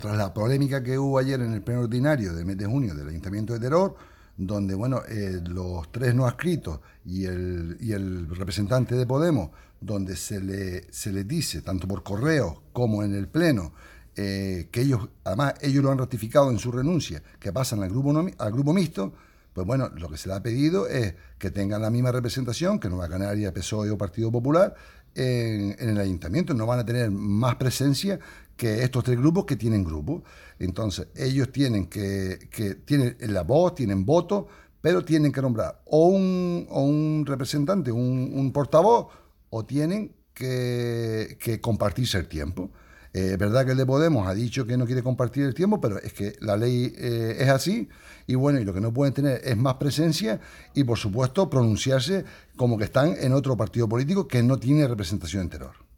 tras la polémica que hubo ayer en el pleno ordinario del mes de junio del Ayuntamiento de Teror, donde bueno, los tres no adscritos y el representante de Podemos, donde se les dice, tanto por correo como en el pleno, que ellos, además ellos lo han ratificado en su renuncia, que pasan al grupo mixto, pues bueno, lo que se le ha pedido es que tengan la misma representación que Nueva Canaria, PSOE o Partido Popular en el ayuntamiento. No van a tener más presencia que estos tres grupos que tienen grupos. Entonces, ellos tienen la voz, tienen voto, pero tienen que nombrar o un representante, un portavoz, o tienen que compartirse el tiempo. Es verdad que el de Podemos ha dicho que no quiere compartir el tiempo, pero es que la ley es así, y bueno, y lo que no pueden tener es más presencia y, por supuesto, pronunciarse como que están en otro partido político que no tiene representación en Teror.